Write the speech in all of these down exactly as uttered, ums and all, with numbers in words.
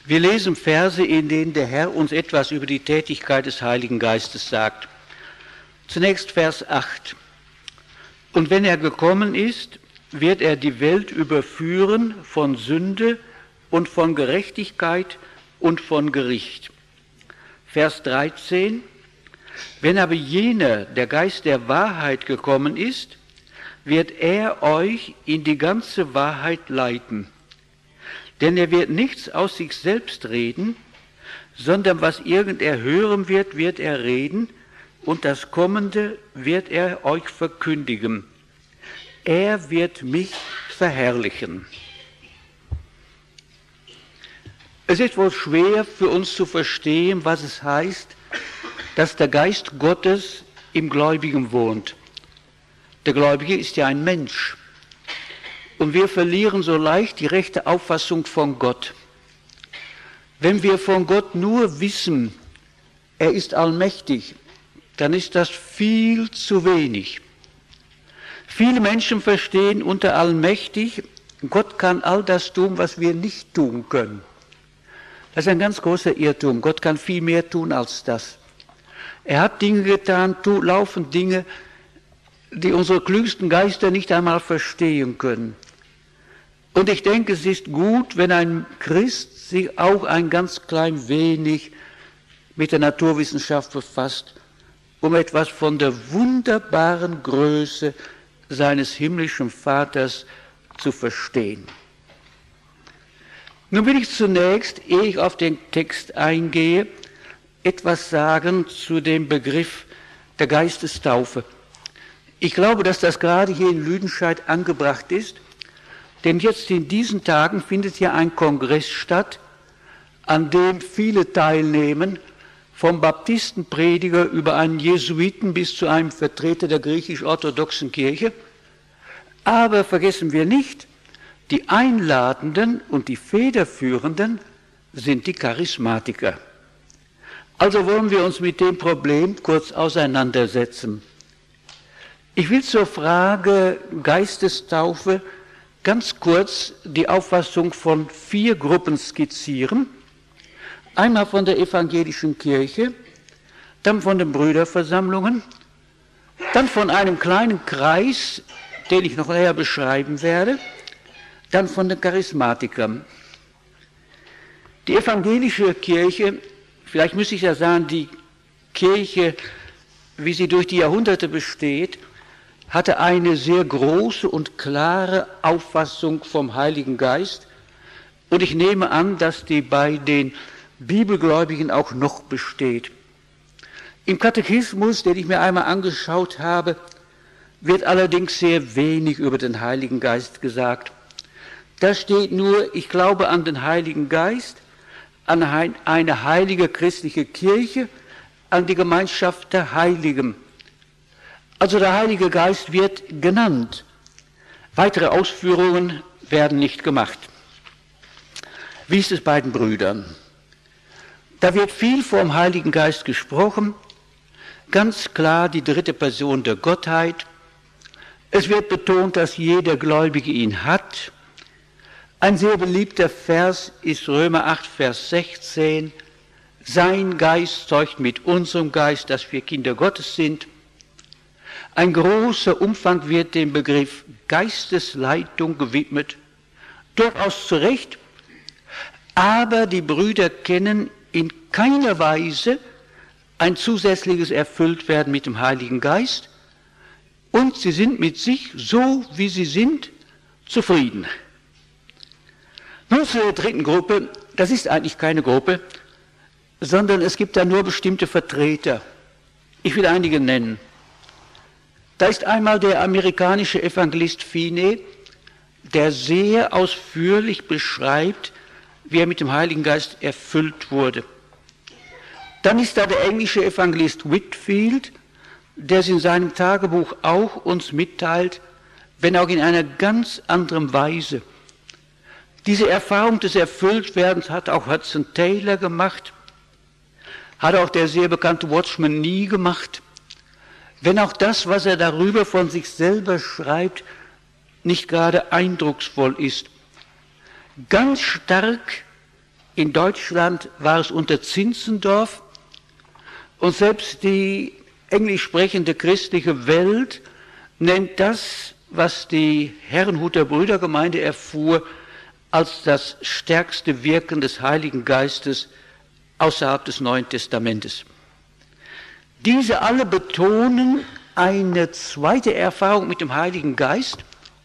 Wir lesen Verse, in denen der Herr uns etwas über die Tätigkeit des Heiligen Geistes sagt. Zunächst Vers acht. Und wenn er gekommen ist, wird er die Welt überführen von Sünde und von Gerechtigkeit und von Gericht. Vers dreizehn. Wenn aber jener, der Geist der Wahrheit, gekommen ist, wird er euch in die ganze Wahrheit leiten. Denn er wird nichts aus sich selbst reden, sondern was irgend er hören wird, wird er reden, und das Kommende wird er euch verkündigen. Er wird mich verherrlichen. Es ist wohl schwer für uns zu verstehen, was es heißt, dass der Geist Gottes im Gläubigen wohnt. Der Gläubige ist ja ein Mensch. Und wir verlieren so leicht die rechte Auffassung von Gott. Wenn wir von Gott nur wissen, er ist allmächtig, dann ist das viel zu wenig. Viele Menschen verstehen unter allmächtig, Gott kann all das tun, was wir nicht tun können. Das ist ein ganz großer Irrtum. Gott kann viel mehr tun als das. Er hat Dinge getan, laufen Dinge, die unsere klügsten Geister nicht einmal verstehen können. Und ich denke, es ist gut, wenn ein Christ sich auch ein ganz klein wenig mit der Naturwissenschaft befasst, um etwas von der wunderbaren Größe seines himmlischen Vaters zu verstehen. Nun will ich zunächst, ehe ich auf den Text eingehe, etwas sagen zu dem Begriff der Geistestaufe. Ich glaube, dass das gerade hier in Lüdenscheid angebracht ist, denn jetzt in diesen Tagen findet ja ein Kongress statt, an dem viele teilnehmen, vom Baptistenprediger über einen Jesuiten bis zu einem Vertreter der griechisch-orthodoxen Kirche. Aber vergessen wir nicht, die Einladenden und die Federführenden sind die Charismatiker. Also wollen wir uns mit dem Problem kurz auseinandersetzen. Ich will zur Frage Geistestaufe ganz kurz die Auffassung von vier Gruppen skizzieren. Einmal von der evangelischen Kirche, dann von den Brüderversammlungen, dann von einem kleinen Kreis, den ich noch näher beschreiben werde, dann von den Charismatikern. Die evangelische Kirche, vielleicht müsste ich ja sagen, die Kirche, wie sie durch die Jahrhunderte besteht, hatte eine sehr große und klare Auffassung vom Heiligen Geist. Und ich nehme an, dass die bei den Bibelgläubigen auch noch besteht. Im Katechismus, den ich mir einmal angeschaut habe, wird allerdings sehr wenig über den Heiligen Geist gesagt. Da steht nur, ich glaube an den Heiligen Geist, an eine heilige christliche Kirche, an die Gemeinschaft der Heiligen. Also der Heilige Geist wird genannt. Weitere Ausführungen werden nicht gemacht. Wie ist es bei den Brüdern? Da wird viel vom Heiligen Geist gesprochen, ganz klar die dritte Person der Gottheit. Es wird betont, dass jeder Gläubige ihn hat. Ein sehr beliebter Vers ist Römer acht, Vers sechzehn. Sein Geist zeugt mit unserem Geist, dass wir Kinder Gottes sind. Ein großer Umfang wird dem Begriff Geistesleitung gewidmet, durchaus zu Recht, aber die Brüder kennen in keiner Weise ein zusätzliches Erfülltwerden mit dem Heiligen Geist und sie sind mit sich, so wie sie sind, zufrieden. Nun zu der dritten Gruppe, das ist eigentlich keine Gruppe, sondern es gibt da nur bestimmte Vertreter. Ich will einige nennen. Da ist einmal der amerikanische Evangelist Finney, der sehr ausführlich beschreibt, wie er mit dem Heiligen Geist erfüllt wurde. Dann ist da der englische Evangelist Whitfield, der es in seinem Tagebuch auch uns mitteilt, wenn auch in einer ganz anderen Weise. Diese Erfahrung des Erfülltwerdens hat auch Hudson Taylor gemacht, hat auch der sehr bekannte Watchman Nee gemacht, wenn auch das, was er darüber von sich selber schreibt, nicht gerade eindrucksvoll ist. Ganz stark In Deutschland war es unter Zinzendorf und selbst die englisch sprechende christliche Welt nennt das, was die Herrenhuter Brüdergemeinde erfuhr, als das stärkste Wirken des Heiligen Geistes außerhalb des Neuen Testamentes. Diese alle betonen eine zweite Erfahrung mit dem Heiligen Geist,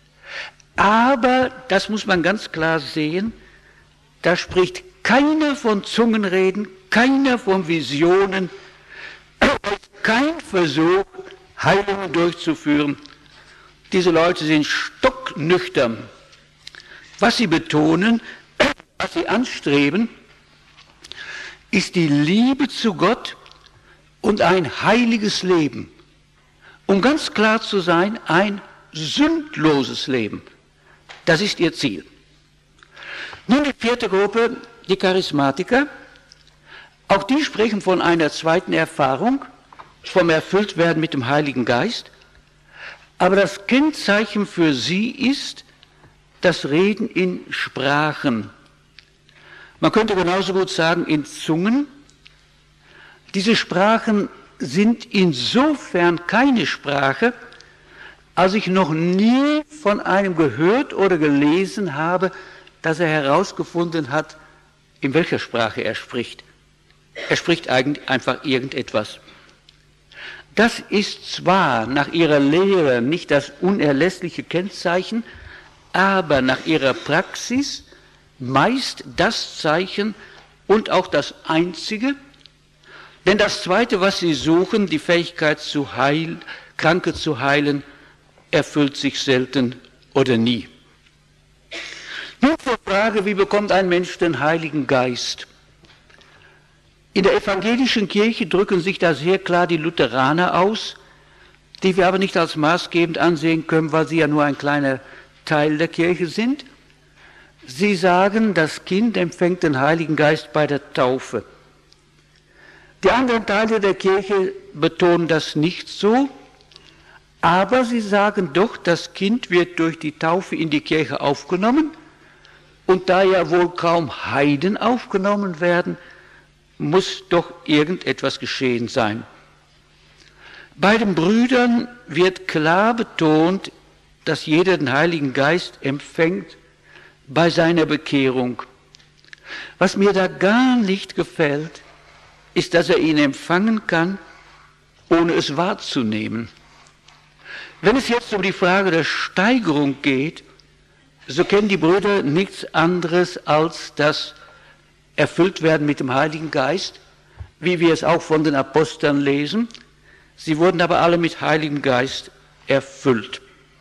aber, das muss man ganz klar sehen, da spricht keiner von Zungenreden, keiner von Visionen, kein Versuch, Heilungen durchzuführen. Diese Leute sind stocknüchtern. Was sie betonen, was sie anstreben, ist die Liebe zu Gott und ein heiliges Leben. Um ganz klar zu sein, ein sündloses Leben. Das ist ihr Ziel. Nun die vierte Gruppe, die Charismatiker. Auch die sprechen von einer zweiten Erfahrung, vom Erfülltwerden mit dem Heiligen Geist. Aber das Kennzeichen für sie ist das Reden in Sprachen. Man könnte genauso gut sagen in Zungen. Diese Sprachen sind insofern keine Sprache, als ich noch nie von einem gehört oder gelesen habe, dass er herausgefunden hat, in welcher Sprache er spricht. Er spricht eigentlich einfach irgendetwas. Das ist zwar nach ihrer Lehre nicht das unerlässliche Kennzeichen, aber nach ihrer Praxis meist das Zeichen und auch das einzige, denn das Zweite, was sie suchen, die Fähigkeit zu heilen, Kranke zu heilen, erfüllt sich selten oder nie. Nun zur Frage, wie bekommt ein Mensch den Heiligen Geist? In der evangelischen Kirche drücken sich da sehr klar die Lutheraner aus, die wir aber nicht als maßgebend ansehen können, weil sie ja nur ein kleiner Teil der Kirche sind. Sie sagen, das Kind empfängt den Heiligen Geist bei der Taufe. Die anderen Teile der Kirche betonen das nicht so, aber sie sagen doch, das Kind wird durch die Taufe in die Kirche aufgenommen und da ja wohl kaum Heiden aufgenommen werden, muss doch irgendetwas geschehen sein. Bei den Brüdern wird klar betont, dass jeder den Heiligen Geist empfängt bei seiner Bekehrung. Was mir da gar nicht gefällt, ist, dass er ihn empfangen kann, ohne es wahrzunehmen. Wenn es jetzt um die Frage der Steigerung geht, so kennen die Brüder nichts anderes als das Erfülltwerden mit dem Heiligen Geist, wie wir es auch von den Aposteln lesen. Sie wurden aber alle mit Heiligem Geist erfüllt.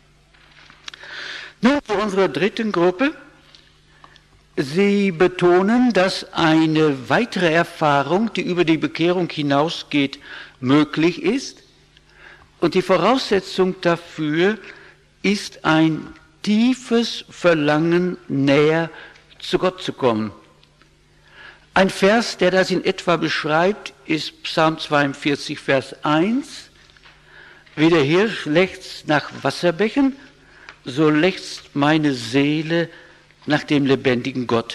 Nun zu unserer dritten Gruppe. Sie betonen, dass eine weitere Erfahrung, die über die Bekehrung hinausgeht, möglich ist. Und die Voraussetzung dafür ist ein tiefes Verlangen, näher zu Gott zu kommen. Ein Vers, der das in etwa beschreibt, ist Psalm zweiundvierzig, Vers eins. Wie der Hirsch lechzt nach Wasserbächen, so lechzt meine Seele nach dem lebendigen Gott.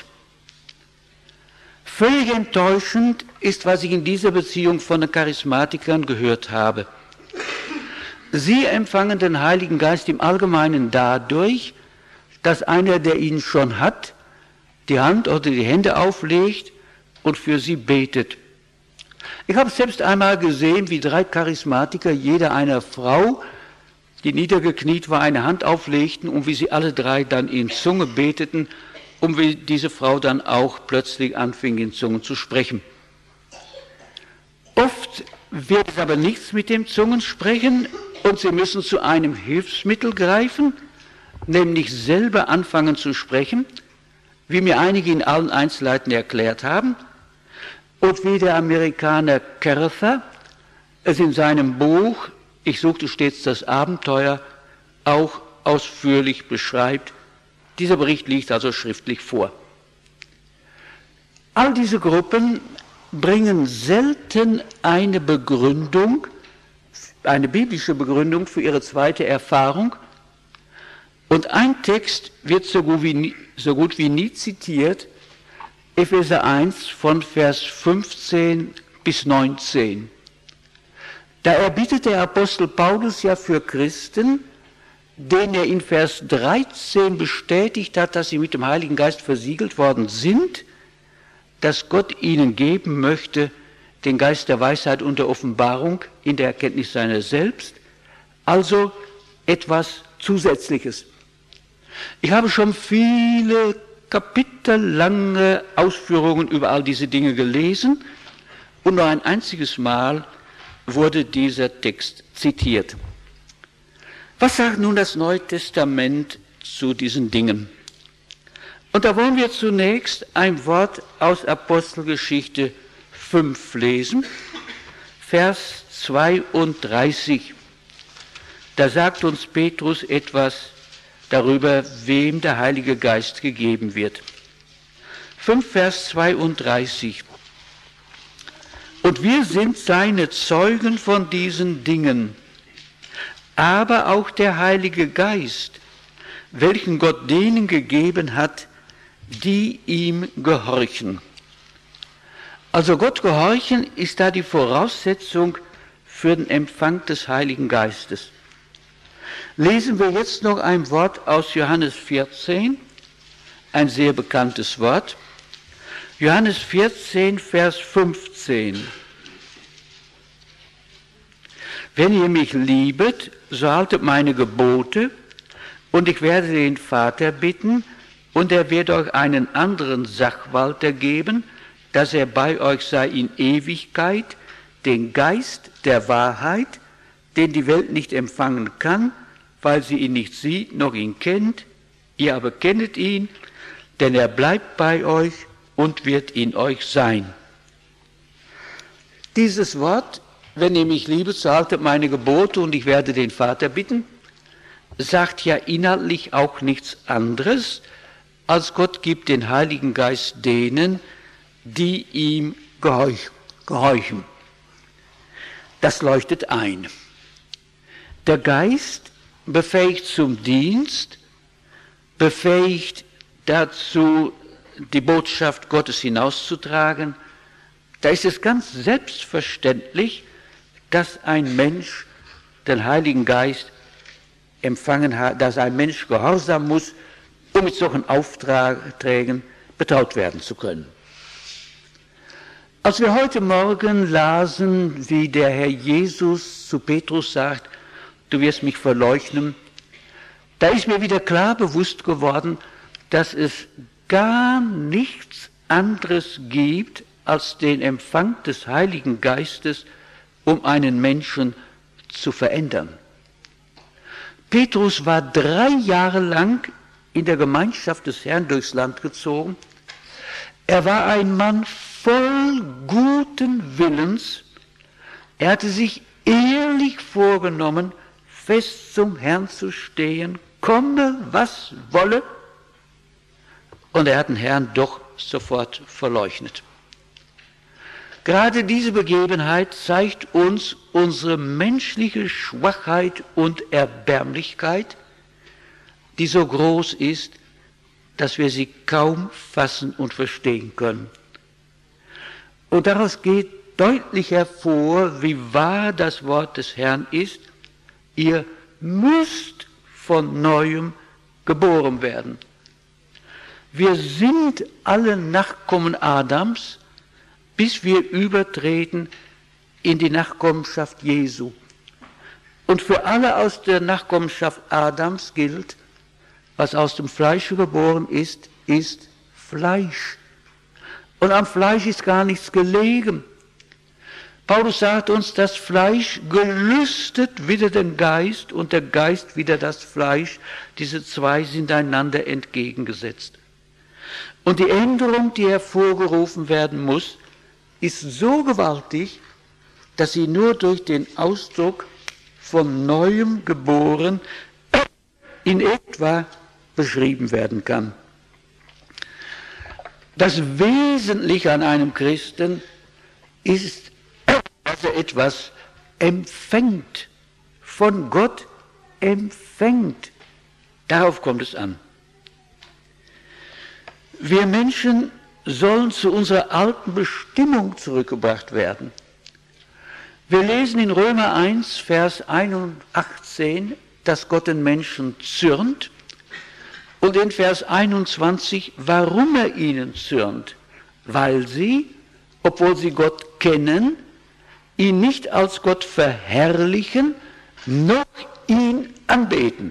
Völlig enttäuschend ist, was ich in dieser Beziehung von den Charismatikern gehört habe. Sie empfangen den Heiligen Geist im Allgemeinen dadurch, dass einer, der ihn schon hat, die Hand oder die Hände auflegt und für sie betet. Ich habe selbst einmal gesehen, wie drei Charismatiker, jeder einer Frau, die niedergekniet war, eine Hand auflegten und wie sie alle drei dann in Zunge beteten und wie diese Frau dann auch plötzlich anfing, in Zungen zu sprechen. Oft wird es aber nichts mit dem Zungensprechen und sie müssen zu einem Hilfsmittel greifen, nämlich selber anfangen zu sprechen, wie mir einige in allen Einzelheiten erklärt haben und wie der Amerikaner Carruthers es in seinem Buch Ich suchte stets das Abenteuer auch ausführlich beschreibt. Dieser Bericht liegt also schriftlich vor. All diese Gruppen bringen selten eine Begründung, eine biblische Begründung für ihre zweite Erfahrung. Und ein Text wird so gut wie nie, so gut wie nie zitiert, Epheser eins von Vers fünfzehn bis neunzehn. Da erbittet der Apostel Paulus ja für Christen, denen er in Vers dreizehn bestätigt hat, dass sie mit dem Heiligen Geist versiegelt worden sind, dass Gott ihnen geben möchte, den Geist der Weisheit und der Offenbarung in der Erkenntnis seiner selbst, also etwas Zusätzliches. Ich habe schon viele kapitellange Ausführungen über all diese Dinge gelesen und nur ein einziges Mal wurde dieser Text zitiert. Was sagt nun das Neue Testament zu diesen Dingen? Und da wollen wir zunächst ein Wort aus Apostelgeschichte fünf lesen, Vers zweiunddreißig. Da sagt uns Petrus etwas darüber, wem der Heilige Geist gegeben wird. fünf, Vers zweiunddreißig. Und wir sind seine Zeugen von diesen Dingen, aber auch der Heilige Geist, welchen Gott denen gegeben hat, die ihm gehorchen. Also Gott gehorchen ist da die Voraussetzung für den Empfang des Heiligen Geistes. Lesen wir jetzt noch ein Wort aus Johannes vierzehn, ein sehr bekanntes Wort. Johannes vierzehn, Vers fünfzehn. Wenn ihr mich liebet, so haltet meine Gebote, und ich werde den Vater bitten, und er wird euch einen anderen Sachwalter geben, dass er bei euch sei in Ewigkeit, den Geist der Wahrheit, den die Welt nicht empfangen kann, weil sie ihn nicht sieht, noch ihn kennt. Ihr aber kennet ihn, denn er bleibt bei euch und wird in euch sein. Dieses Wort, wenn ihr mich liebet, so haltet meine Gebote und ich werde den Vater bitten, sagt ja inhaltlich auch nichts anderes, als Gott gibt den Heiligen Geist denen, die ihm gehorchen. Das leuchtet ein. Der Geist befähigt zum Dienst, befähigt dazu, die Botschaft Gottes hinauszutragen. Da ist es ganz selbstverständlich, dass ein Mensch den Heiligen Geist empfangen hat, dass ein Mensch gehorsam muss, um mit solchen Aufträgen betraut werden zu können. Als wir heute Morgen lasen, wie der Herr Jesus zu Petrus sagt, du wirst mich verleugnen, da ist mir wieder klar bewusst geworden, dass es gar nichts anderes gibt als den Empfang des Heiligen Geistes, um einen Menschen zu verändern. Petrus war drei Jahre lang in der Gemeinschaft des Herrn durchs Land gezogen. Er war ein Mann voll guten Willens. Er hatte sich ehrlich vorgenommen, fest zum Herrn zu stehen, komme, was wolle. Und er hat den Herrn doch sofort verleugnet. Gerade diese Begebenheit zeigt uns unsere menschliche Schwachheit und Erbärmlichkeit, die so groß ist, dass wir sie kaum fassen und verstehen können. Und daraus geht deutlich hervor, wie wahr das Wort des Herrn ist, ihr müsst von Neuem geboren werden. Wir sind alle Nachkommen Adams, bis wir übertreten in die Nachkommenschaft Jesu. Und für alle aus der Nachkommenschaft Adams gilt, was aus dem Fleische geboren ist, ist Fleisch. Und am Fleisch ist gar nichts gelegen. Paulus sagt uns, das Fleisch gelüstet wider den Geist und der Geist wider das Fleisch. Diese zwei sind einander entgegengesetzt. Und die Änderung, die hervorgerufen werden muss, ist so gewaltig, dass sie nur durch den Ausdruck von Neuem geboren in etwa beschrieben werden kann. Das Wesentliche an einem Christen ist, dass er etwas empfängt, von Gott empfängt. Darauf kommt es an. Wir Menschen sollen zu unserer alten Bestimmung zurückgebracht werden. Wir lesen in Römer eins, Vers einundachtzig, dass Gott den Menschen zürnt, und in Vers einundzwanzig, warum er ihnen zürnt. Weil sie, obwohl sie Gott kennen, ihn nicht als Gott verherrlichen, noch ihn anbeten.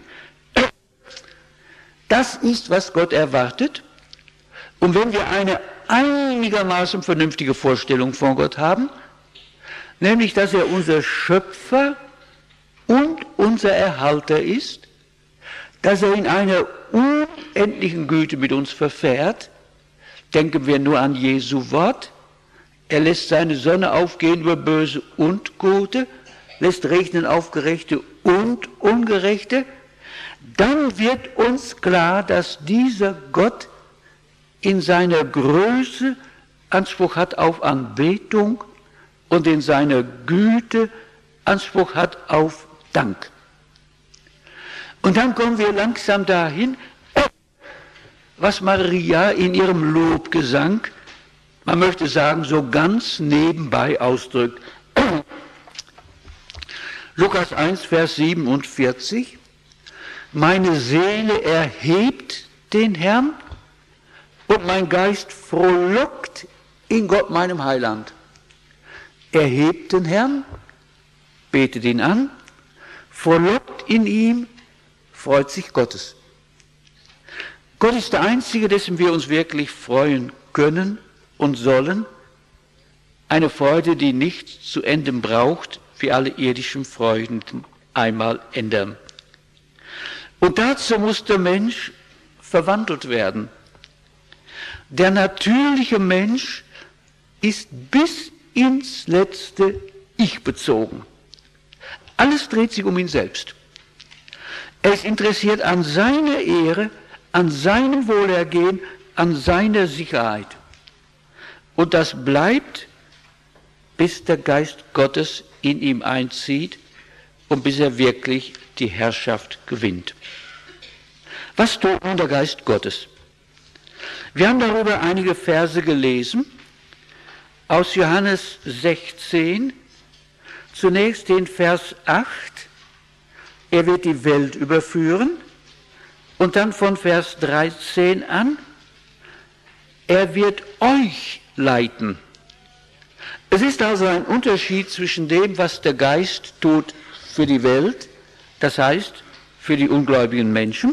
Das ist, was Gott erwartet. Und wenn wir eine einigermaßen vernünftige Vorstellung von Gott haben, nämlich, dass er unser Schöpfer und unser Erhalter ist, dass er in einer unendlichen Güte mit uns verfährt, denken wir nur an Jesu Wort, er lässt seine Sonne aufgehen über Böse und Gute, lässt regnen auf Gerechte und Ungerechte, dann wird uns klar, dass dieser Gott in seiner Größe Anspruch hat auf Anbetung und in seiner Güte Anspruch hat auf Dank. Und dann kommen wir langsam dahin, was Maria in ihrem Lobgesang, man möchte sagen, so ganz nebenbei ausdrückt. Lukas eins, Vers siebenundvierzig, meine Seele erhebt den Herrn und mein Geist frohlockt in Gott, meinem Heiland. Erhebt den Herrn, betet ihn an, frohlockt in ihm, freut sich Gottes. Gott ist der Einzige, dessen wir uns wirklich freuen können und sollen. Eine Freude, die nicht zu enden braucht, wie alle irdischen Freuden einmal ändern. Und dazu muss der Mensch verwandelt werden. Der natürliche Mensch ist bis ins letzte Ich bezogen. Alles dreht sich um ihn selbst. Er ist interessiert an seiner Ehre, an seinem Wohlergehen, an seiner Sicherheit. Und das bleibt, bis der Geist Gottes in ihm einzieht und bis er wirklich die Herrschaft gewinnt. Was tut nun der Geist Gottes? Wir haben darüber einige Verse gelesen, aus Johannes sechzehn, zunächst den Vers acht, er wird die Welt überführen, und dann von Vers dreizehn an, er wird euch leiten. Es ist also ein Unterschied zwischen dem, was der Geist tut für die Welt, das heißt für die ungläubigen Menschen,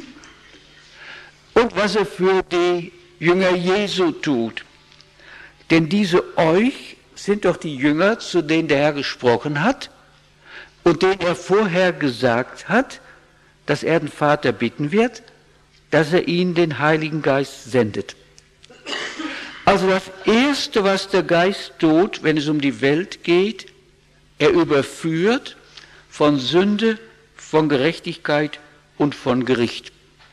und was er für die Jünger Jesu tut. Denn diese euch sind doch die Jünger, zu denen der Herr gesprochen hat und denen er vorher gesagt hat, dass er den Vater bitten wird, dass er ihnen den Heiligen Geist sendet. Also das Erste, was der Geist tut, wenn es um die Welt geht, er überführt von Sünde, von Gerechtigkeit und von Gericht.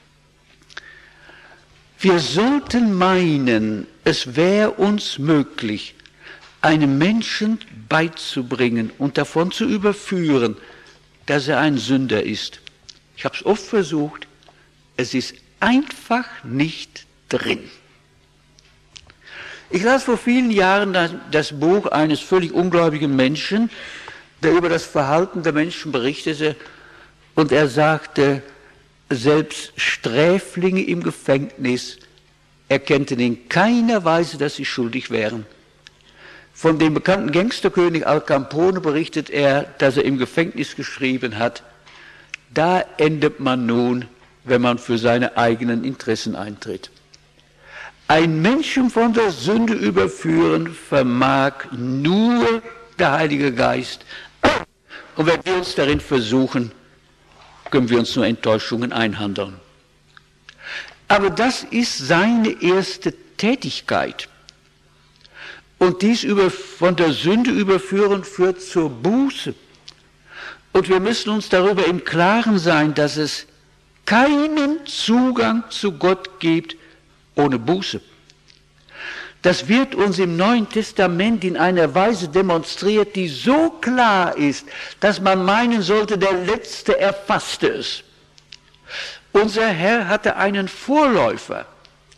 Wir sollten meinen, es wäre uns möglich, einem Menschen beizubringen und davon zu überführen, dass er ein Sünder ist. Ich habe es oft versucht, es ist einfach nicht drin. Ich las vor vielen Jahren das Buch eines völlig ungläubigen Menschen, der über das Verhalten der Menschen berichtete, und er sagte, selbst Sträflinge im Gefängnis erkannten in keiner Weise, dass sie schuldig wären. Von dem bekannten Gangsterkönig Al Capone berichtet er, dass er im Gefängnis geschrieben hat, da endet man nun, wenn man für seine eigenen Interessen eintritt. Ein Menschen von der Sünde überführen vermag nur der Heilige Geist. Und wenn wir uns darin versuchen, können wir uns nur Enttäuschungen einhandeln. Aber das ist seine erste Tätigkeit. Und dies über, von der Sünde überführen führt zur Buße. Und wir müssen uns darüber im Klaren sein, dass es keinen Zugang zu Gott gibt ohne Buße. Das wird uns im Neuen Testament in einer Weise demonstriert, die so klar ist, dass man meinen sollte, der Letzte erfasste es. Unser Herr hatte einen Vorläufer,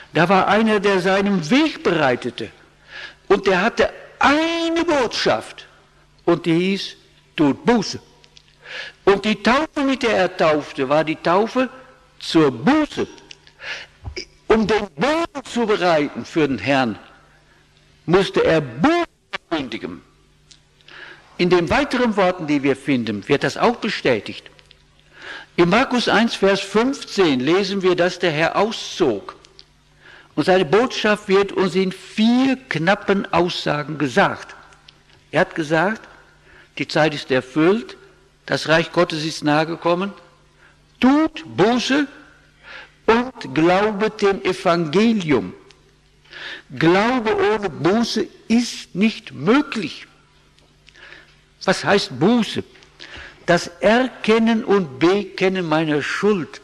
Da war einer, der seinen Weg bereitete. Und der hatte eine Botschaft. Und die hieß, tut Buße. Und die Taufe, mit der er taufte, war die Taufe zur Buße. Um den Boden zu bereiten für den Herrn, musste er Buße verkündigen. In den weiteren Worten, die wir finden, wird das auch bestätigt. In Markus eins, Vers fünfzehn lesen wir, dass der Herr auszog. Und seine Botschaft wird uns in vier knappen Aussagen gesagt. Er hat gesagt, die Zeit ist erfüllt, das Reich Gottes ist nahegekommen, tut Buße und glaubet dem Evangelium. Glaube ohne Buße ist nicht möglich. Was heißt Buße? Das Erkennen und Bekennen meiner Schuld.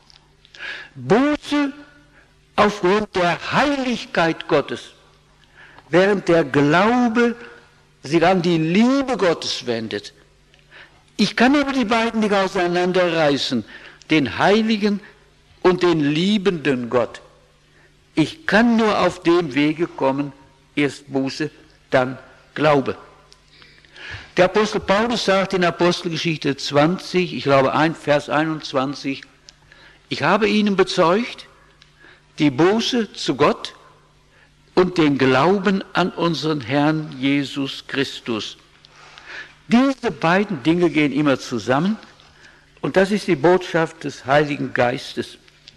Buße aufgrund der Heiligkeit Gottes, während der Glaube sich an die Liebe Gottes wendet. Ich kann aber die beiden nicht auseinanderreißen, den Heiligen und den liebenden Gott. Ich kann nur auf dem Wege kommen, erst Buße, dann Glaube. Der Apostel Paulus sagt in Apostelgeschichte zwanzig, ich glaube ein, Vers einundzwanzig, ich habe ihnen bezeugt, die Buße zu Gott und den Glauben an unseren Herrn Jesus Christus. Diese beiden Dinge gehen immer zusammen und das ist die Botschaft des Heiligen Geistes.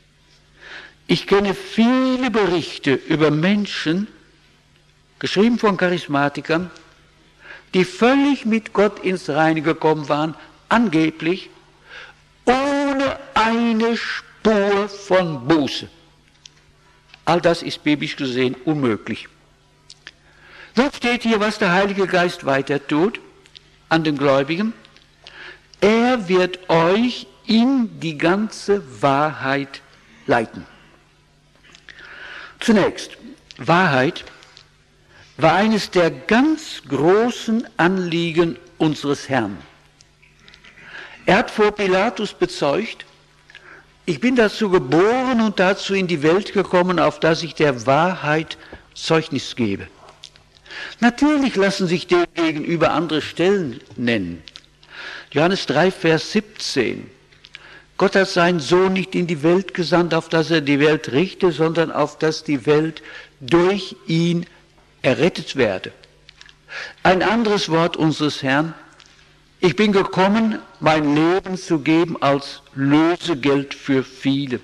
Ich kenne viele Berichte über Menschen, geschrieben von Charismatikern, die völlig mit Gott ins Reine gekommen waren, angeblich ohne eine Spur von Buße. All das ist biblisch gesehen unmöglich. So steht hier, was der Heilige Geist weiter tut an den Gläubigen. Er wird euch in die ganze Wahrheit leiten. Zunächst, Wahrheit war eines der ganz großen Anliegen unseres Herrn. Er hat vor Pilatus bezeugt, ich bin dazu geboren und dazu in die Welt gekommen, auf dass ich der Wahrheit Zeugnis gebe. Natürlich lassen sich dem gegenüber andere Stellen nennen. Johannes drei, Vers siebzehn. Gott hat seinen Sohn nicht in die Welt gesandt, auf dass er die Welt richte, sondern auf dass die Welt durch ihn errettet werde. Ein anderes Wort unseres Herrn, ich bin gekommen, mein Leben zu geben als Lösegeld für viele.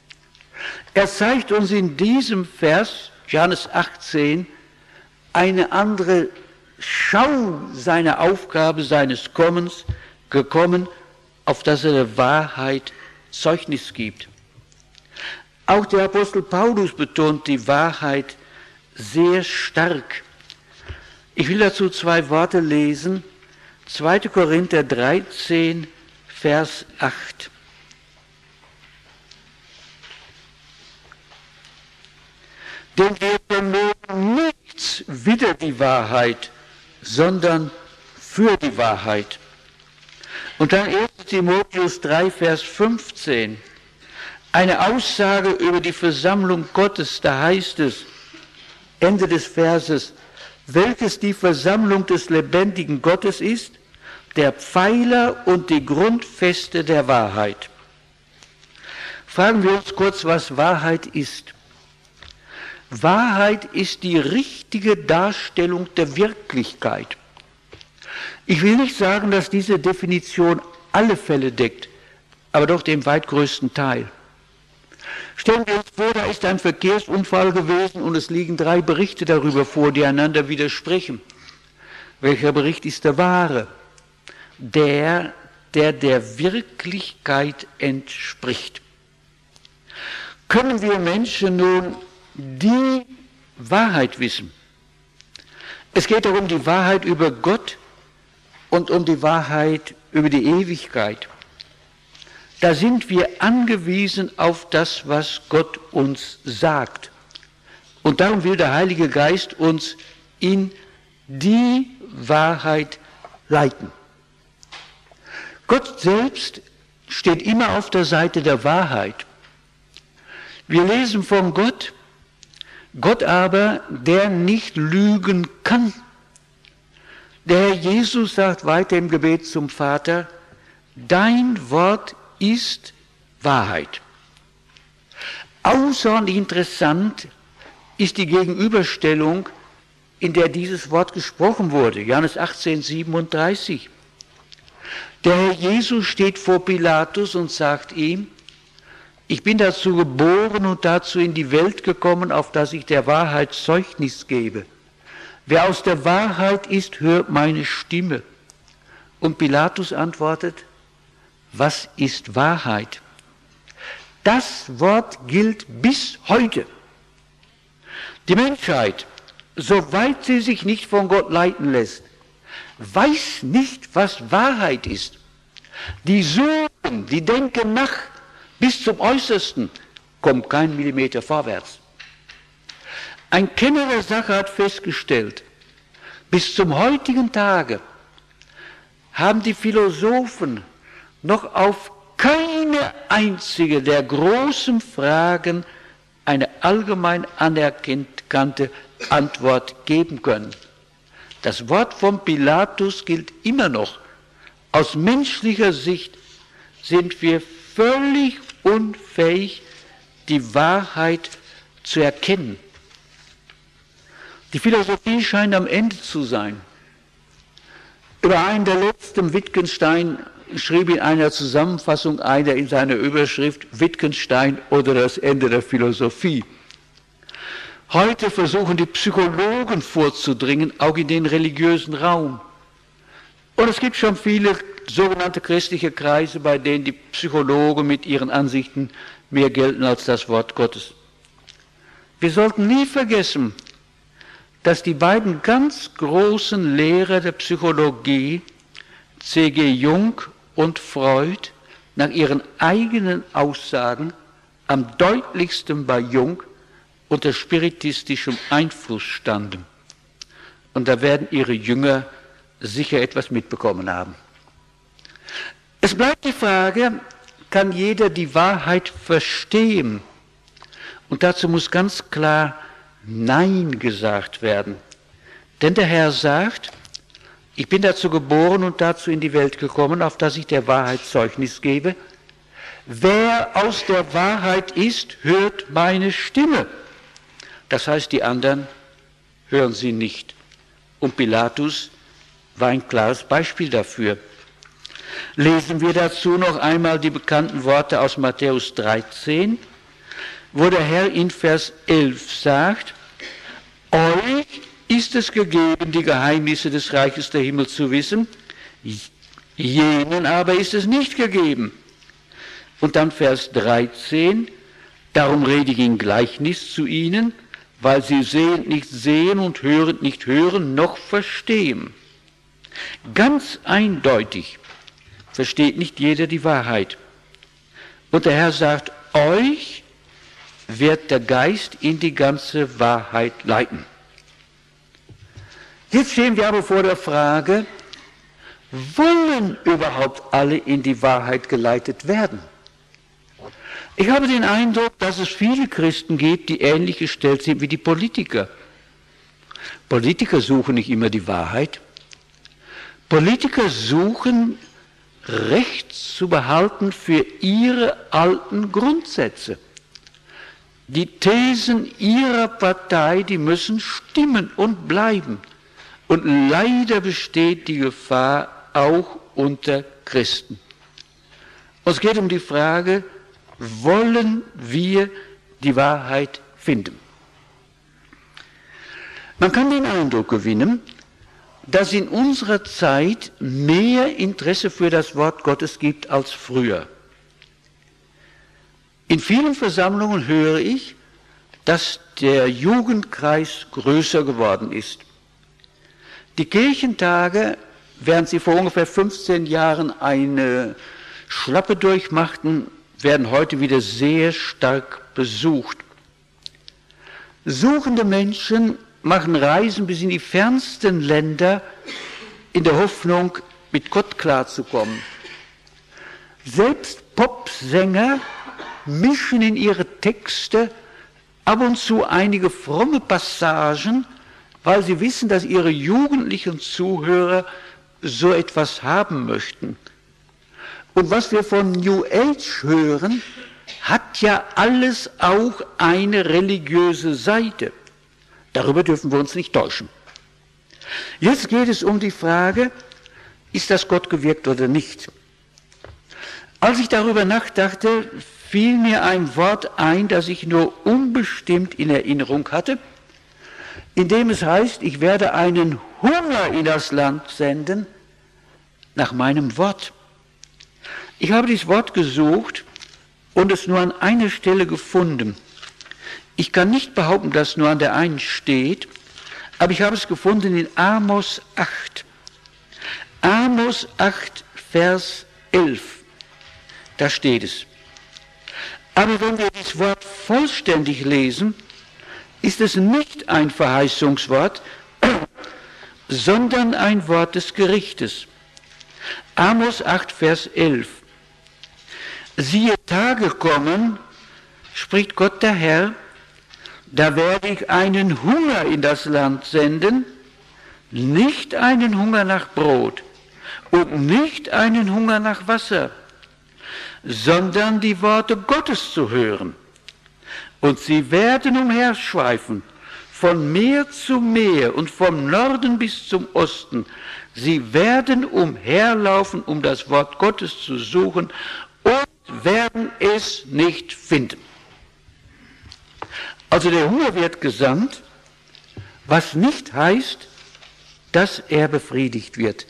Er zeigt uns in diesem Vers, Johannes achtzehn, eine andere Schau seiner Aufgabe, seines Kommens, gekommen, auf dass er der Wahrheit Zeugnis gibt. Auch der Apostel Paulus betont die Wahrheit sehr stark. Ich will dazu zwei Worte lesen. zweiter Korinther dreizehn, Vers acht. Denn wir vermögen nichts wider die Wahrheit, sondern für die Wahrheit. Und dann erster Timotheus drei, Vers fünfzehn. Eine Aussage über die Versammlung Gottes, da heißt es, Ende des Verses, welches die Versammlung des lebendigen Gottes ist, der Pfeiler und die Grundfeste der Wahrheit. Fragen wir uns kurz, was Wahrheit ist. Wahrheit ist die richtige Darstellung der Wirklichkeit. Ich will nicht sagen, dass diese Definition alle Fälle deckt, aber doch den weit größten Teil. Stellen wir uns vor, da ist ein Verkehrsunfall gewesen und es liegen drei Berichte darüber vor, die einander widersprechen. Welcher Bericht ist der wahre? Der, der der Wirklichkeit entspricht. Können wir Menschen nun die Wahrheit wissen? Es geht darum, die Wahrheit über Gott und um die Wahrheit über die Ewigkeit. Da sind wir angewiesen auf das, was Gott uns sagt. Und darum will der Heilige Geist uns in die Wahrheit leiten. Gott selbst steht immer auf der Seite der Wahrheit. Wir lesen von Gott Gott aber, der nicht lügen kann. Der Herr Jesus sagt weiter im Gebet zum Vater, dein Wort ist Wahrheit. Außerordentlich interessant ist die Gegenüberstellung, in der dieses Wort gesprochen wurde. Johannes achtzehn, siebenunddreißig. Der Herr Jesus steht vor Pilatus und sagt ihm, ich bin dazu geboren und dazu in die Welt gekommen, auf dass ich der Wahrheit Zeugnis gebe. Wer aus der Wahrheit ist, hört meine Stimme. Und Pilatus antwortet, was ist Wahrheit? Das Wort gilt bis heute. Die Menschheit, soweit sie sich nicht von Gott leiten lässt, weiß nicht, was Wahrheit ist. Die suchen, die denken nach, bis zum Äußersten, kommt kein Millimeter vorwärts. Ein Kenner der Sache hat festgestellt, bis zum heutigen Tage haben die Philosophen noch auf keine einzige der großen Fragen eine allgemein anerkannte Antwort geben können. Das Wort von Pilatus gilt immer noch. Aus menschlicher Sicht sind wir völlig unfähig, die Wahrheit zu erkennen. Die Philosophie scheint am Ende zu sein. Über einen der letzten, Wittgenstein, schrieb in einer Zusammenfassung einer in seiner Überschrift Wittgenstein oder das Ende der Philosophie. Heute versuchen die Psychologen vorzudringen, auch in den religiösen Raum. Und es gibt schon viele sogenannte christliche Kreise, bei denen die Psychologen mit ihren Ansichten mehr gelten als das Wort Gottes. Wir sollten nie vergessen, dass die beiden ganz großen Lehrer der Psychologie, C G Jung und Freud, nach ihren eigenen Aussagen am deutlichsten bei Jung unter spiritistischem Einfluss standen. Und da werden ihre Jünger sicher etwas mitbekommen haben. Es bleibt die Frage, kann jeder die Wahrheit verstehen? Und dazu muss ganz klar Nein gesagt werden. Denn der Herr sagt, ich bin dazu geboren und dazu in die Welt gekommen, auf dass ich der Wahrheit Zeugnis gebe. Wer aus der Wahrheit ist, hört meine Stimme. Das heißt, die anderen hören sie nicht. Und Pilatus war ein klares Beispiel dafür. Lesen wir dazu noch einmal die bekannten Worte aus Matthäus dreizehn, wo der Herr in Vers elf sagt, euch ist es gegeben, die Geheimnisse des Reiches der Himmel zu wissen, jenen aber ist es nicht gegeben. Und dann Vers dreizehn, darum rede ich in Gleichnis zu ihnen, weil sie sehend nicht sehen und hörend nicht hören, noch verstehen. Ganz eindeutig versteht nicht jeder die Wahrheit. Und der Herr sagt, euch wird der Geist in die ganze Wahrheit leiten. Jetzt stehen wir aber vor der Frage, wollen überhaupt alle in die Wahrheit geleitet werden? Ich habe den Eindruck, dass es viele Christen gibt, die ähnlich gestellt sind wie die Politiker. Politiker suchen nicht immer die Wahrheit. Politiker suchen, Recht zu behalten für ihre alten Grundsätze. Die Thesen ihrer Partei, die müssen stimmen und bleiben. Und leider besteht die Gefahr auch unter Christen. Es geht um die Frage, wollen wir die Wahrheit finden? Man kann den Eindruck gewinnen, dass in unserer Zeit mehr Interesse für das Wort Gottes gibt als früher. In vielen Versammlungen höre ich, dass der Jugendkreis größer geworden ist. Die Kirchentage, während sie vor ungefähr fünfzehn Jahren eine Schlappe durchmachten, werden heute wieder sehr stark besucht. Suchende Menschen machen Reisen bis in die fernsten Länder in der Hoffnung, mit Gott klarzukommen. Selbst Popsänger mischen in ihre Texte ab und zu einige fromme Passagen, weil sie wissen, dass ihre jugendlichen Zuhörer so etwas haben möchten. Und was wir von New Age hören, hat ja alles auch eine religiöse Seite. Darüber dürfen wir uns nicht täuschen. Jetzt geht es um die Frage, ist das Gott gewirkt oder nicht? Als ich darüber nachdachte, fiel mir ein Wort ein, das ich nur unbestimmt in Erinnerung hatte, in dem es heißt, ich werde einen Hunger in das Land senden, nach meinem Wort. Ich habe dieses Wort gesucht und es nur an einer Stelle gefunden. Ich kann nicht behaupten, dass es nur an der einen steht, aber ich habe es gefunden in Amos acht. Amos acht, Vers elf. Da steht es. Aber wenn wir das Wort vollständig lesen, ist es nicht ein Verheißungswort, sondern ein Wort des Gerichtes. Amos acht, Vers elf. Siehe, Tage kommen, spricht Gott der Herr, da werde ich einen Hunger in das Land senden, nicht einen Hunger nach Brot und nicht einen Hunger nach Wasser, sondern die Worte Gottes zu hören. Und sie werden umherschweifen, von Meer zu Meer und vom Norden bis zum Osten. Sie werden umherlaufen, um das Wort Gottes zu suchen und werden es nicht finden. Also der Hunger wird gesandt, was nicht heißt, dass er befriedigt wird.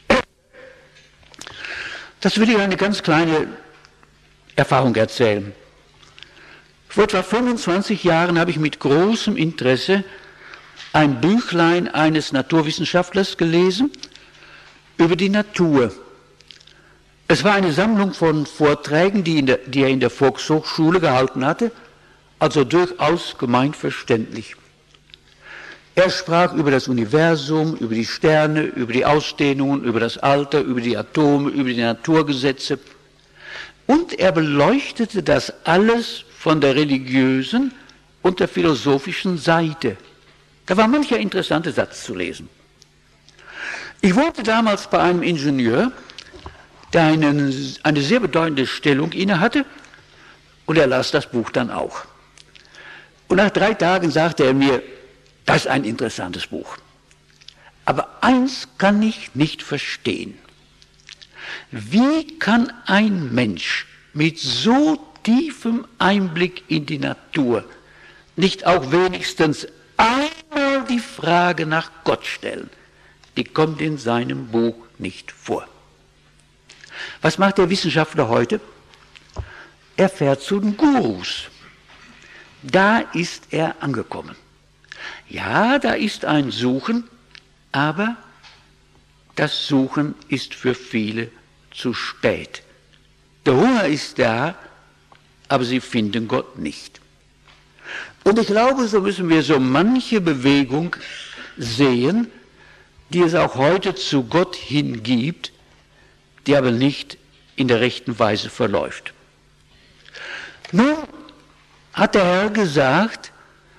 Das will ich eine ganz kleine Erfahrung erzählen. Vor etwa fünfundzwanzig Jahren habe ich mit großem Interesse ein Büchlein eines Naturwissenschaftlers gelesen über die Natur. Es war eine Sammlung von Vorträgen, die, in der, die er in der Volkshochschule gehalten hatte, also durchaus gemeinverständlich. Er sprach über das Universum, über die Sterne, über die Ausdehnungen, über das Alter, über die Atome, über die Naturgesetze. Und er beleuchtete das alles von der religiösen und der philosophischen Seite. Da war mancher interessante Satz zu lesen. Ich wohnte damals bei einem Ingenieur, der einen, eine sehr bedeutende Stellung innehatte, und er las das Buch dann auch. Und nach drei Tagen sagte er mir, das ist ein interessantes Buch. Aber eins kann ich nicht verstehen. Wie kann ein Mensch mit so tiefem Einblick in die Natur nicht auch wenigstens einmal die Frage nach Gott stellen? Die kommt in seinem Buch nicht vor. Was macht der Wissenschaftler heute? Er fährt zu den Gurus. Da ist er angekommen. Ja, da ist ein Suchen, aber das Suchen ist für viele zu spät. Der Hunger ist da, aber sie finden Gott nicht. Und ich glaube, so müssen wir so manche Bewegung sehen, die es auch heute zu Gott hingibt, die aber nicht in der rechten Weise verläuft. Nun hat der Herr gesagt,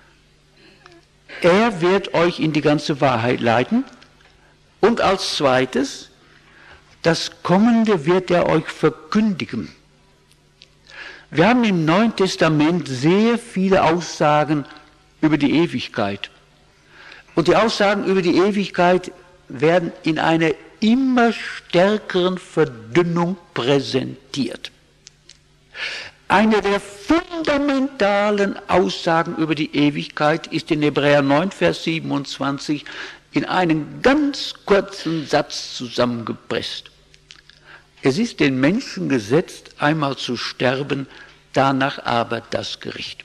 er wird euch in die ganze Wahrheit leiten und als zweites, das Kommende wird er euch verkündigen. Wir haben im Neuen Testament sehr viele Aussagen über die Ewigkeit. Und die Aussagen über die Ewigkeit werden in einer immer stärkeren Verdünnung präsentiert. Eine der fundamentalen Aussagen über die Ewigkeit ist in Hebräer neun, Vers siebenundzwanzig in einen ganz kurzen Satz zusammengepresst. Es ist den Menschen gesetzt, einmal zu sterben, danach aber das Gericht.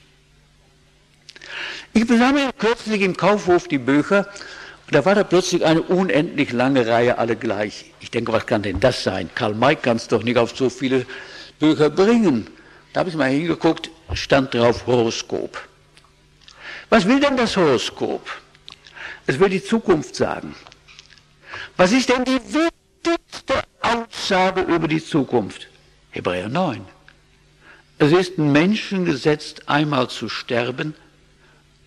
Ich besah mir kürzlich im Kaufhof die Bücher und da war da plötzlich eine unendlich lange Reihe, alle gleich. Ich denke, was kann denn das sein? Karl May kann es doch nicht auf so viele Bücher bringen. Da habe ich mal hingeguckt, stand drauf Horoskop. Was will denn das Horoskop? Es will die Zukunft sagen. Was ist denn die wichtigste Aussage über die Zukunft? Hebräer neun. Es ist den Menschen gesetzt, einmal zu sterben,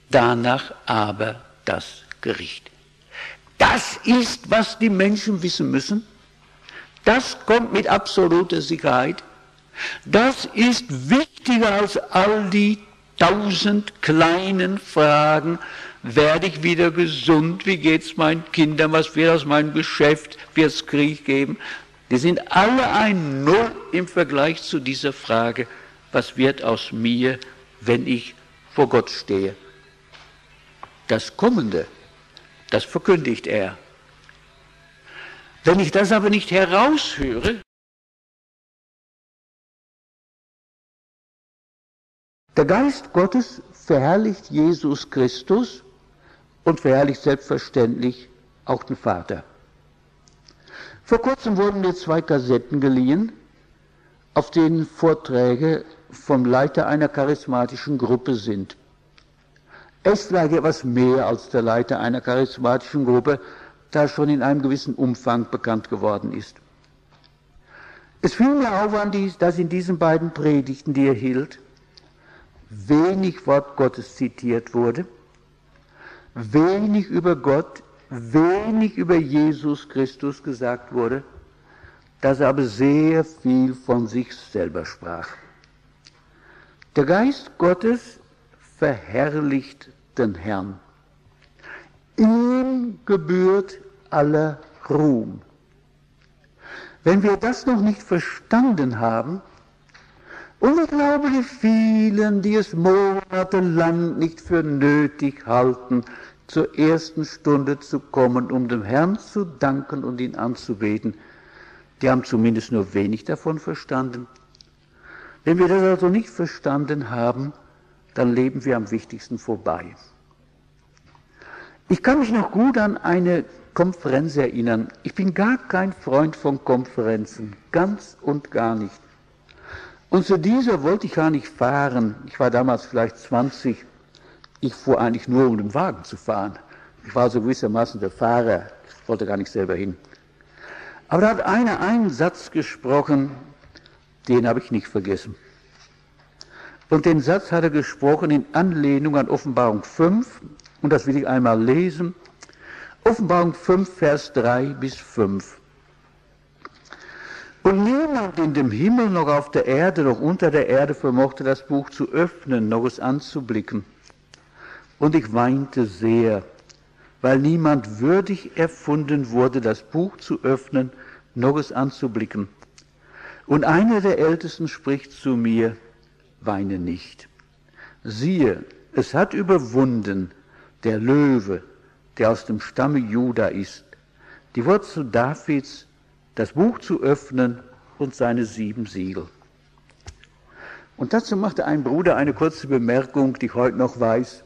danach aber das Gericht. Das ist, was die Menschen wissen müssen. Das kommt mit absoluter Sicherheit. Das ist wichtiger als all die tausend kleinen Fragen. Werde ich wieder gesund? Wie geht es meinen Kindern? Was wird aus meinem Geschäft? Wird es Krieg geben? Die sind alle ein Null im Vergleich zu dieser Frage, was wird aus mir, wenn ich vor Gott stehe? Das Kommende, das verkündigt er. Wenn ich das aber nicht heraushöre, der Geist Gottes verherrlicht Jesus Christus und verherrlicht selbstverständlich auch den Vater. Vor kurzem wurden mir zwei Kassetten geliehen, auf denen Vorträge vom Leiter einer charismatischen Gruppe sind. Er ist vielleicht etwas mehr als der Leiter einer charismatischen Gruppe, da er schon in einem gewissen Umfang bekannt geworden ist. Es fiel mir auf, dass in diesen beiden Predigten, die er hielt, wenig Wort Gottes zitiert wurde, wenig über Gott, wenig über Jesus Christus gesagt wurde, dass er aber sehr viel von sich selber sprach. Der Geist Gottes verherrlicht den Herrn. Ihm gebührt aller Ruhm. Wenn wir das noch nicht verstanden haben, und ich glaube, die vielen, die es monatelang nicht für nötig halten, zur ersten Stunde zu kommen, um dem Herrn zu danken und ihn anzubeten, die haben zumindest nur wenig davon verstanden. Wenn wir das also nicht verstanden haben, dann leben wir am wichtigsten vorbei. Ich kann mich noch gut an eine Konferenz erinnern. Ich bin gar kein Freund von Konferenzen, ganz und gar nicht. Und zu dieser wollte ich gar nicht fahren. Ich war damals vielleicht zwanzig. Ich fuhr eigentlich nur, um den Wagen zu fahren. Ich war so gewissermaßen der Fahrer. Ich wollte gar nicht selber hin. Aber da hat einer einen Satz gesprochen, den habe ich nicht vergessen. Und den Satz hat er gesprochen in Anlehnung an Offenbarung fünf. Und das will ich einmal lesen. Offenbarung fünf, Vers drei bis fünf. Und niemand in dem Himmel, noch auf der Erde, noch unter der Erde vermochte das Buch zu öffnen, noch es anzublicken. Und ich weinte sehr, weil niemand würdig erfunden wurde, das Buch zu öffnen, noch es anzublicken. Und einer der Ältesten spricht zu mir, weine nicht. Siehe, es hat überwunden der Löwe, der aus dem Stamme Juda ist, die Wurzel Davids, das Buch zu öffnen und seine sieben Siegel. Und dazu machte ein Bruder eine kurze Bemerkung, die ich heute noch weiß.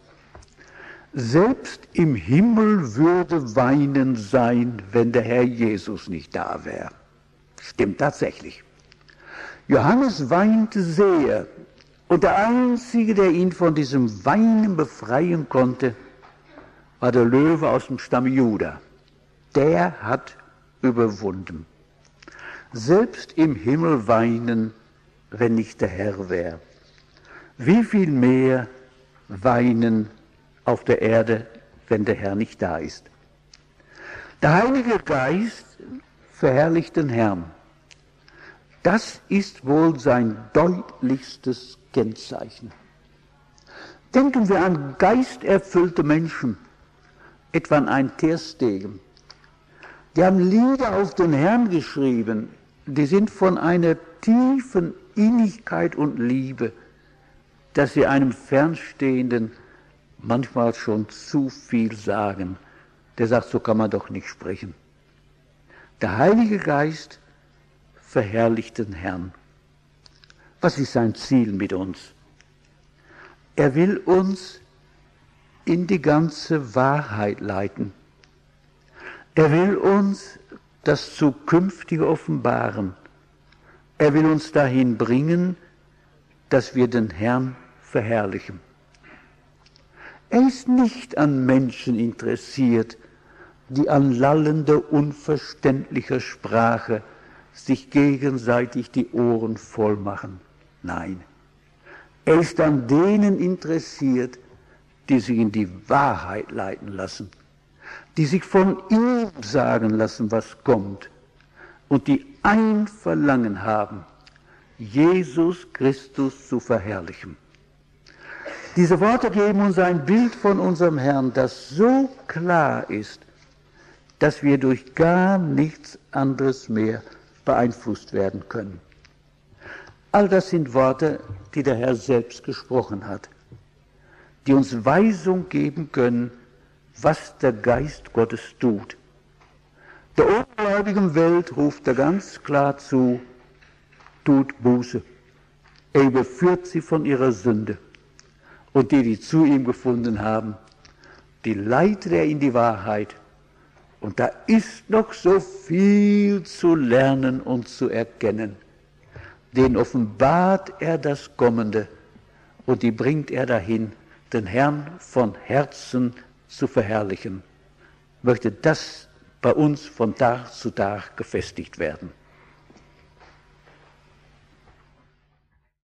Selbst im Himmel würde Weinen sein, wenn der Herr Jesus nicht da wäre. Stimmt tatsächlich. Johannes weinte sehr und der Einzige, der ihn von diesem Weinen befreien konnte, war der Löwe aus dem Stamm Juda. Der hat überwunden. Selbst im Himmel weinen, wenn nicht der Herr wäre. Wie viel mehr weinen auf der Erde, wenn der Herr nicht da ist. Der Heilige Geist verherrlicht den Herrn. Das ist wohl sein deutlichstes Kennzeichen. Denken wir an geisterfüllte Menschen, etwa an einen Ter Stegen. Die haben Lieder auf den Herrn geschrieben, die sind von einer tiefen Innigkeit und Liebe, dass sie einem Fernstehenden manchmal schon zu viel sagen. Der sagt, so kann man doch nicht sprechen. Der Heilige Geist verherrlicht den Herrn. Was ist sein Ziel mit uns? Er will uns in die ganze Wahrheit leiten. Er will uns das Zukünftige offenbaren. Er will uns dahin bringen, dass wir den Herrn verherrlichen. Er ist nicht an Menschen interessiert, die an lallender, unverständlicher Sprache sich gegenseitig die Ohren voll machen. Nein, er ist an denen interessiert, die sich in die Wahrheit leiten lassen, die sich von ihm sagen lassen, was kommt und die ein Verlangen haben, Jesus Christus zu verherrlichen. Diese Worte geben uns ein Bild von unserem Herrn, das so klar ist, dass wir durch gar nichts anderes mehr beeinflusst werden können. All das sind Worte, die der Herr selbst gesprochen hat, die uns Weisung geben können, was der Geist Gottes tut. Der ungläubigen Welt ruft er ganz klar zu, tut Buße. Er überführt sie von ihrer Sünde. Und die, die zu ihm gefunden haben, die leitet er in die Wahrheit. Und da ist noch so viel zu lernen und zu erkennen. Den offenbart er das Kommende und die bringt er dahin, den Herrn von Herzen zu verherrlichen. Möchte das bei uns von Tag zu Tag gefestigt werden.